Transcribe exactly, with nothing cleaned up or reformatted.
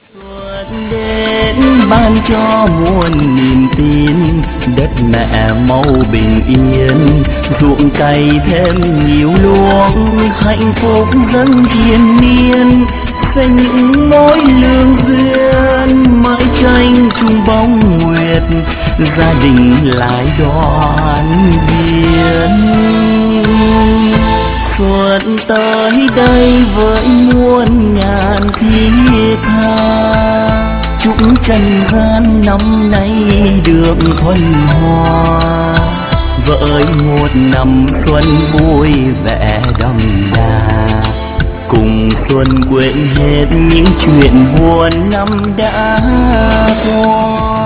Đến ban cho muôn niềm tin, đất mẹ mau bình yên, ruộng cày thêm nhiều luống, hạnh phúc dâng triền miên, sẽ những mối lương duyên mãi tranh chung bóng nguyệt, gia đình lại đoàn viên. Xuân tới đây với muôn ngàn thiết tha, chúc trần gian năm nay được thuần hoa, với một năm xuân vui vẻ đậm đà, cùng xuân quên hết những chuyện buồn năm đã qua.